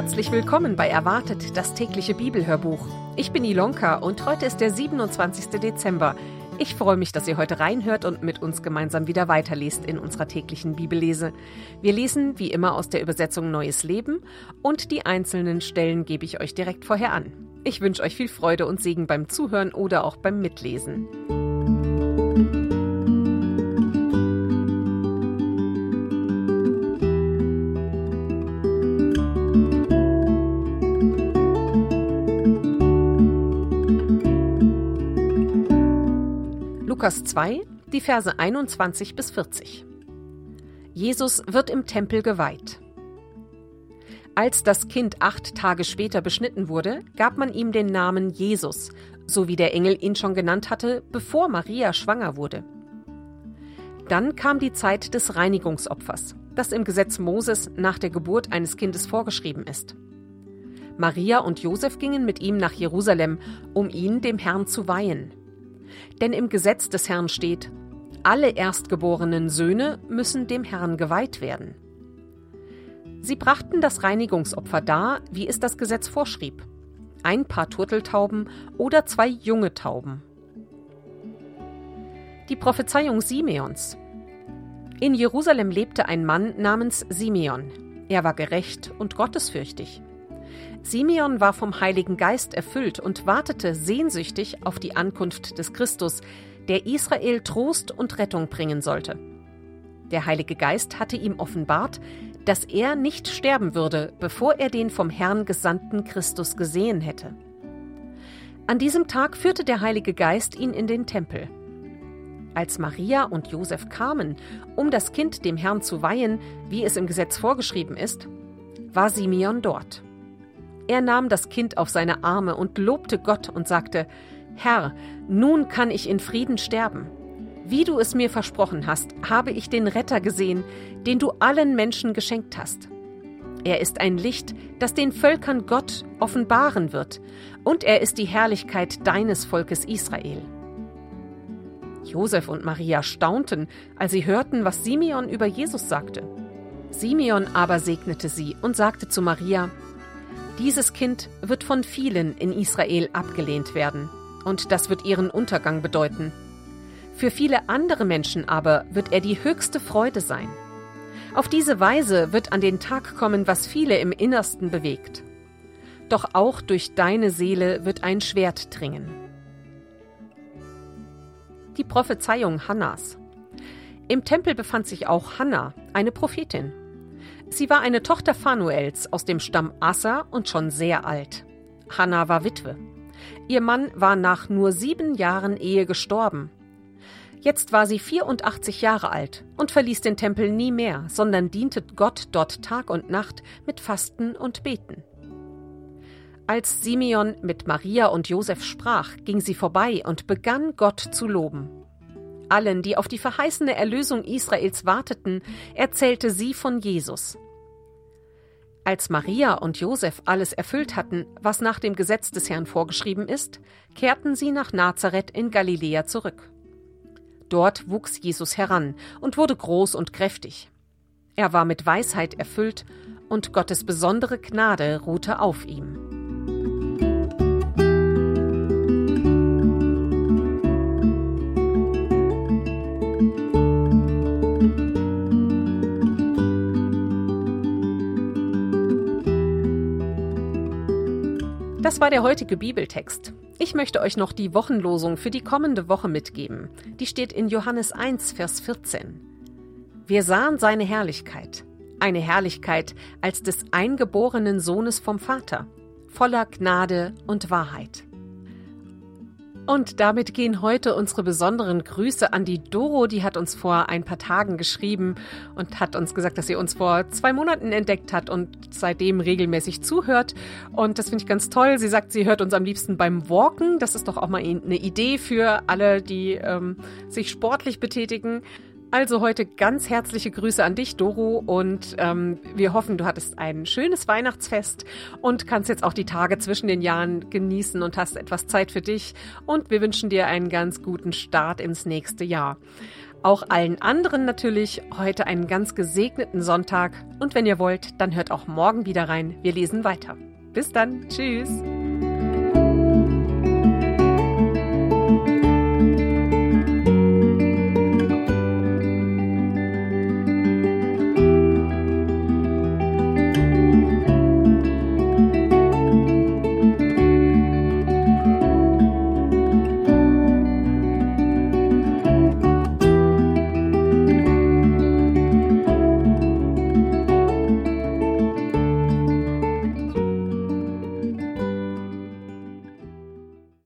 Herzlich willkommen bei Erwartet, das tägliche Bibelhörbuch. Ich bin Ilonka und heute ist der 27. Dezember. Ich freue mich, dass ihr heute reinhört und mit uns gemeinsam wieder weiterlest in unserer täglichen Bibellese. Wir lesen wie immer aus der Übersetzung Neues Leben und die einzelnen Stellen gebe ich euch direkt vorher an. Ich wünsche euch viel Freude und Segen beim Zuhören oder auch beim Mitlesen. Lukas 2, die Verse 21 bis 40. Jesus wird im Tempel geweiht. Als das Kind 8 Tage später beschnitten wurde, gab man ihm den Namen Jesus, so wie der Engel ihn schon genannt hatte, bevor Maria schwanger wurde. Dann kam die Zeit des Reinigungsopfers, das im Gesetz Moses nach der Geburt eines Kindes vorgeschrieben ist. Maria und Josef gingen mit ihm nach Jerusalem, um ihn dem Herrn zu weihen. Denn im Gesetz des Herrn steht, alle erstgeborenen Söhne müssen dem Herrn geweiht werden. Sie brachten das Reinigungsopfer dar, wie es das Gesetz vorschrieb: ein Paar Turteltauben oder 2 junge Tauben. Die Prophezeiung Simeons. In Jerusalem lebte ein Mann namens Simeon. Er war gerecht und gottesfürchtig. Simeon war vom Heiligen Geist erfüllt und wartete sehnsüchtig auf die Ankunft des Christus, der Israel Trost und Rettung bringen sollte. Der Heilige Geist hatte ihm offenbart, dass er nicht sterben würde, bevor er den vom Herrn gesandten Christus gesehen hätte. An diesem Tag führte der Heilige Geist ihn in den Tempel. Als Maria und Josef kamen, um das Kind dem Herrn zu weihen, wie es im Gesetz vorgeschrieben ist, war Simeon dort. Er nahm das Kind auf seine Arme und lobte Gott und sagte: Herr, nun kann ich in Frieden sterben. Wie du es mir versprochen hast, habe ich den Retter gesehen, den du allen Menschen geschenkt hast. Er ist ein Licht, das den Völkern Gott offenbaren wird, und er ist die Herrlichkeit deines Volkes Israel. Josef und Maria staunten, als sie hörten, was Simeon über Jesus sagte. Simeon aber segnete sie und sagte zu Maria: Dieses Kind wird von vielen in Israel abgelehnt werden, und das wird ihren Untergang bedeuten. Für viele andere Menschen aber wird er die höchste Freude sein. Auf diese Weise wird an den Tag kommen, was viele im Innersten bewegt. Doch auch durch deine Seele wird ein Schwert dringen. Die Prophezeiung Hannas. Im Tempel befand sich auch Hanna, eine Prophetin. Sie war eine Tochter Phanuels aus dem Stamm Aser und schon sehr alt. Hanna war Witwe. Ihr Mann war nach nur 7 Jahren Ehe gestorben. Jetzt war sie 84 Jahre alt und verließ den Tempel nie mehr, sondern diente Gott dort Tag und Nacht mit Fasten und Beten. Als Simeon mit Maria und Josef sprach, ging sie vorbei und begann Gott zu loben. Allen, die auf die verheißene Erlösung Israels warteten, erzählte sie von Jesus. Als Maria und Josef alles erfüllt hatten, was nach dem Gesetz des Herrn vorgeschrieben ist, kehrten sie nach Nazareth in Galiläa zurück. Dort wuchs Jesus heran und wurde groß und kräftig. Er war mit Weisheit erfüllt und Gottes besondere Gnade ruhte auf ihm. Das war der heutige Bibeltext. Ich möchte euch noch die Wochenlosung für die kommende Woche mitgeben. Die steht in Johannes 1, Vers 14. Wir sahen seine Herrlichkeit, eine Herrlichkeit als des eingeborenen Sohnes vom Vater, voller Gnade und Wahrheit. Und damit gehen heute unsere besonderen Grüße an die Doro, die hat uns vor ein paar Tagen geschrieben und hat uns gesagt, dass sie uns vor 2 Monaten entdeckt hat und seitdem regelmäßig zuhört. Und das finde ich ganz toll. Sie sagt, sie hört uns am liebsten beim Walken. Das ist doch auch mal eine Idee für alle, die sich sportlich betätigen. Also heute ganz herzliche Grüße an dich, Doro, und wir hoffen, du hattest ein schönes Weihnachtsfest und kannst jetzt auch die Tage zwischen den Jahren genießen und hast etwas Zeit für dich und wir wünschen dir einen ganz guten Start ins nächste Jahr. Auch allen anderen natürlich heute einen ganz gesegneten Sonntag. Und wenn ihr wollt, dann hört auch morgen wieder rein. Wir lesen weiter. Bis dann. Tschüss.